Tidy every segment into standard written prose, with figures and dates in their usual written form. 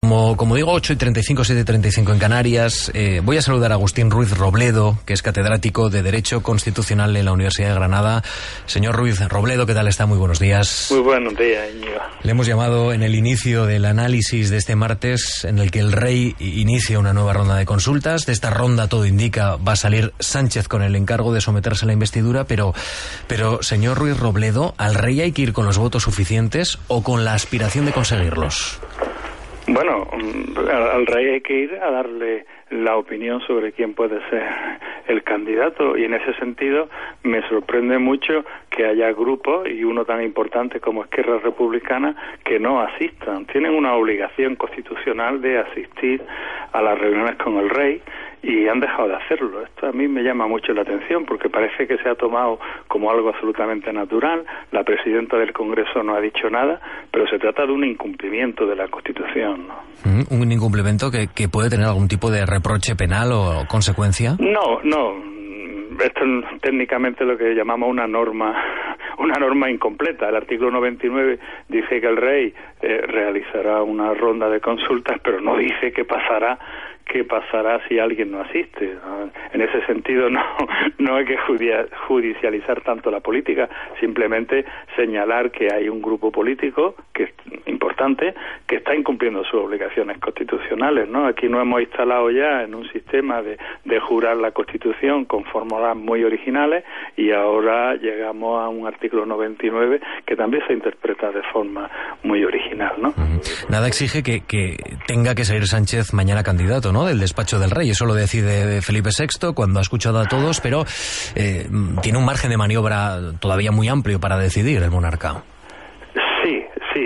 Como digo, 8:35, 7:35 en Canarias. Voy a saludar a Agustín Ruiz Robledo, que es catedrático de Derecho Constitucional en la Universidad de Granada. Señor Ruiz Robledo, ¿qué tal está? Muy buenos días. Muy buenos días, Íñigo. Le hemos llamado en el inicio del análisis de este martes, en el que el rey inicia una nueva ronda de consultas. De esta ronda, todo indica, va a salir Sánchez con el encargo de someterse a la investidura, pero señor Ruiz Robledo, ¿al rey hay que ir con los votos suficientes o con la aspiración de conseguirlos? Bueno, al rey hay que ir a darle la opinión sobre quién puede ser el candidato, y en ese sentido me sorprende mucho que haya grupos, y uno tan importante como Esquerra Republicana, que no asistan. Tienen una obligación constitucional de asistir a las reuniones con el rey y han dejado de hacerlo. Esto a mí me llama mucho la atención porque parece que se ha tomado como algo absolutamente natural. La presidenta del Congreso no ha dicho nada, pero se trata de un incumplimiento de la Constitución, ¿no? ¿Un incumplimiento que puede tener algún tipo de reproche penal o consecuencia? No. Esto es técnicamente lo que llamamos una norma incompleta. El artículo 99 dice que el rey realizará una ronda de consultas, pero no dice qué pasará si alguien no asiste. En ese sentido no hay que judicializar tanto la política, simplemente señalar que hay un grupo político que es importante, que está incumpliendo sus obligaciones constitucionales, ¿no? Aquí nos hemos instalado ya en un sistema de jurar la Constitución con fórmulas muy originales, y ahora llegamos a un artículo 99 que también se interpreta de forma muy original, ¿no? Nada exige que tenga que salir Sánchez mañana candidato, ¿no?, del despacho del rey. Eso lo decide Felipe VI cuando ha escuchado a todos, pero tiene un margen de maniobra todavía muy amplio para decidir el monarca. Sí,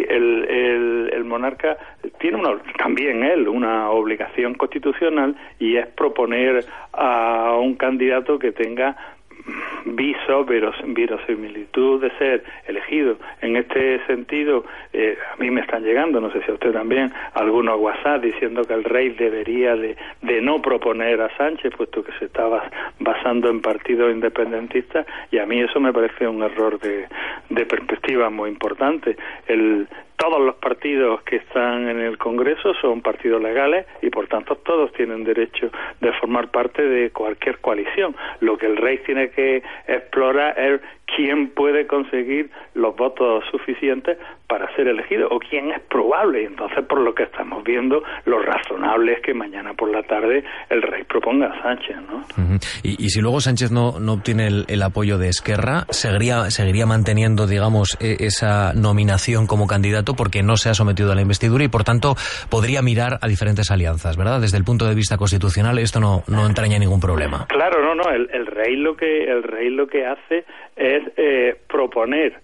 el monarca tiene también él una obligación constitucional, y es proponer a un candidato que tenga verosimilitud de ser elegido. En este sentido, a mí me están llegando, no sé si a usted también, algunos WhatsApp diciendo que el rey debería de no proponer a Sánchez, puesto que se estaba basando en partidos independentistas, y a mí eso me parece un error de perspectiva muy importante. Todos los partidos que están en el Congreso son partidos legales y por tanto todos tienen derecho de formar parte de cualquier coalición. Lo que el rey tiene que explorar es quién puede conseguir los votos suficientes para ser elegido, o quién es probable. Entonces, por lo que estamos viendo, lo razonable es que mañana por la tarde el rey proponga a Sánchez, ¿no? Y si luego Sánchez no obtiene el apoyo de Esquerra, seguiría manteniendo, digamos, esa nominación como candidato porque no se ha sometido a la investidura, y por tanto podría mirar a diferentes alianzas, ¿verdad? Desde el punto de vista constitucional esto no entraña ningún problema. Claro, no. El rey lo que hace es proponer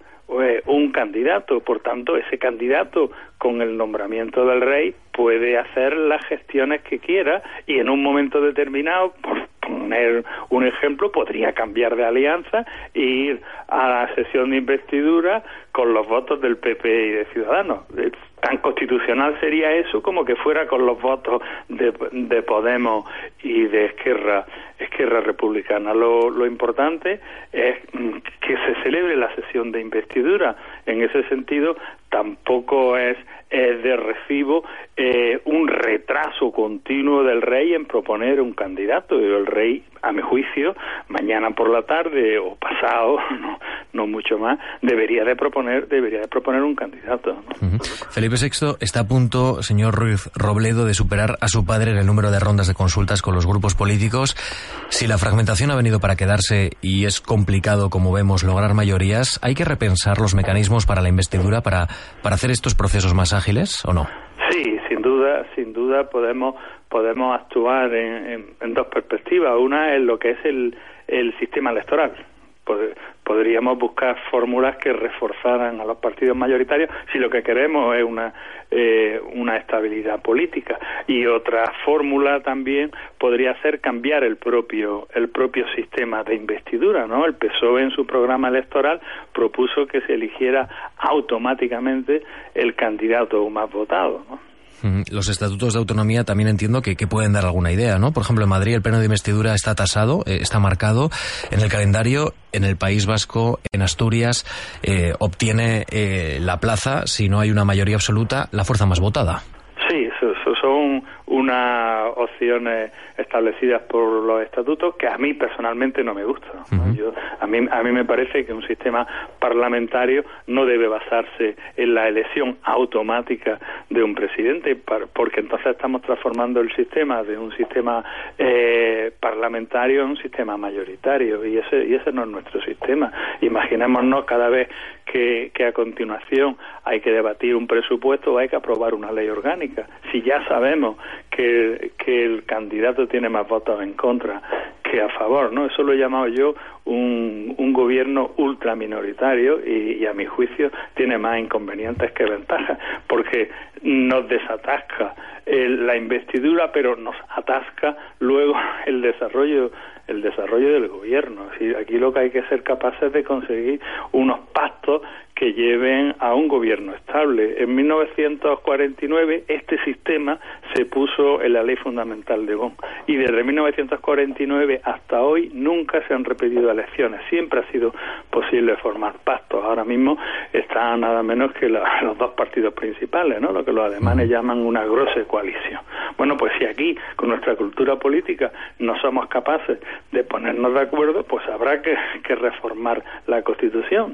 un candidato. Por tanto, ese candidato, con el nombramiento del rey, puede hacer las gestiones que quiera, y en un momento determinado, por poner un ejemplo, podría cambiar de alianza e ir a la sesión de investidura con los votos del PP y de Ciudadanos. Tan constitucional sería eso como que fuera con los votos de Podemos y de Esquerra Republicana. Lo importante es que se celebre la sesión de investidura. En ese sentido, tampoco es de recibo un retraso continuo del rey en proponer un candidato. El rey, a mi juicio, mañana por la tarde o pasado, no mucho más, debería de proponer un candidato, ¿no? Felipe VI está a punto, señor Ruiz Robledo, de superar a su padre en el número de rondas de consultas con los grupos políticos. Si la fragmentación ha venido para quedarse y es complicado, como vemos, lograr mayorías, ¿hay que repensar los mecanismos para la investidura para hacer estos procesos más ágiles, o no? Sí, sin duda podemos actuar en dos perspectivas. Una es lo que es el sistema electoral. Podríamos buscar fórmulas que reforzaran a los partidos mayoritarios si lo que queremos es una estabilidad política. Y otra fórmula también podría ser cambiar el propio sistema de investidura, ¿no? El PSOE, en su programa electoral, propuso que se eligiera automáticamente el candidato más votado, ¿no? Los estatutos de autonomía también entiendo que pueden dar alguna idea, ¿no? Por ejemplo, en Madrid el pleno de investidura está tasado, está marcado en el calendario. En el País Vasco, en Asturias, obtiene la plaza, si no hay una mayoría absoluta, la fuerza más votada. Sí, eso Eso son unas opciones establecidas por los estatutos que a mí personalmente no me gustan, ¿no? A mí me parece que un sistema parlamentario no debe basarse en la elección automática de un presidente, porque entonces estamos transformando el sistema de un sistema parlamentario en un sistema mayoritario, y ese no es nuestro sistema. Imaginémonos cada vez que a continuación hay que debatir un presupuesto o hay que aprobar una ley orgánica. Si ya sabemos que el candidato tiene más votos en contra que a favor, ¿no? Eso lo he llamado yo un gobierno ultraminoritario y a mi juicio tiene más inconvenientes que ventajas, porque nos desatasca la investidura, pero nos atasca luego el desarrollo del gobierno. Aquí lo que hay que ser capaces de conseguir unos pactos que lleven a un gobierno estable. En 1949 este sistema se puso en la Ley Fundamental de Bonn, y desde 1949 hasta hoy nunca se han repetido elecciones. Siempre ha sido posible formar pactos. Ahora mismo están nada menos que los dos partidos principales, ¿no? Lo que los alemanes llaman una grosse coalición. Bueno, pues si aquí, con nuestra cultura política, no somos capaces de ponernos de acuerdo, pues habrá que reformar la Constitución.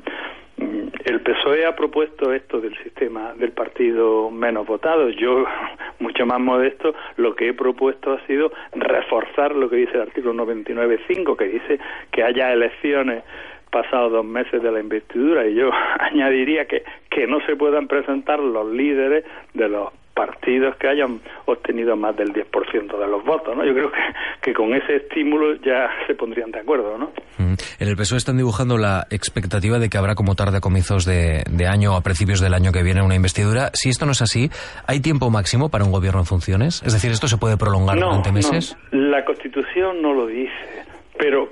El PSOE ha propuesto esto del sistema del partido menos votado. Yo, mucho más modesto, lo que he propuesto ha sido reforzar lo que dice el artículo 99.5, que dice que haya elecciones pasados 2 meses de la investidura, y yo añadiría que no se puedan presentar los líderes de los partidos que hayan obtenido más del 10% de los votos, ¿no? Yo creo que con ese estímulo ya se pondrían de acuerdo, ¿no? En el PSOE están dibujando la expectativa de que habrá como tarde a comienzos de año o a principios del año que viene una investidura. Si esto no es así, ¿hay tiempo máximo para un gobierno en funciones? Es decir, ¿esto se puede prolongar durante meses? No, la Constitución no lo dice, pero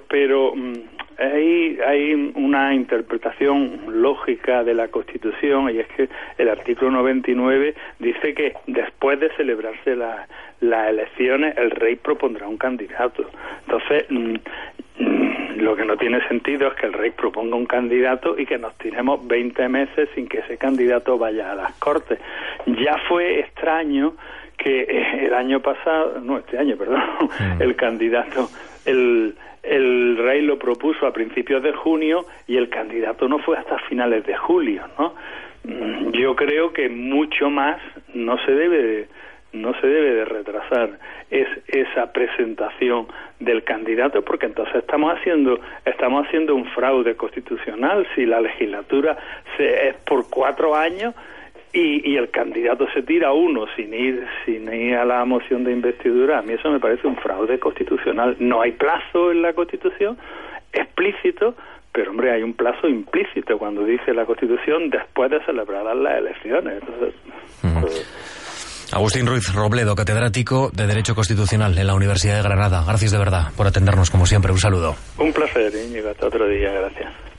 hay una interpretación lógica de la Constitución, y es que el artículo 99 dice que después de celebrarse las elecciones el rey propondrá un candidato. Entonces, lo que no tiene sentido es que el rey proponga un candidato y que nos tiremos 20 meses sin que ese candidato vaya a las Cortes. Ya fue extraño que este año, el candidato, el rey lo propuso a principios de junio y el candidato no fue hasta finales de julio, ¿no? Yo creo que mucho más no se debe de retrasar esa presentación del candidato, porque entonces estamos haciendo un fraude constitucional. Si la legislatura es por 4 años y el candidato se tira uno sin ir a la moción de investidura, a mí eso me parece un fraude constitucional. No hay plazo en la Constitución explícito, pero hombre, hay un plazo implícito cuando dice la Constitución después de celebradas las elecciones. Entonces, Agustín Ruiz Robledo, catedrático de Derecho Constitucional en la Universidad de Granada. Gracias de verdad por atendernos como siempre. Un saludo. Un placer, Íñigo. Hasta otro día. Gracias.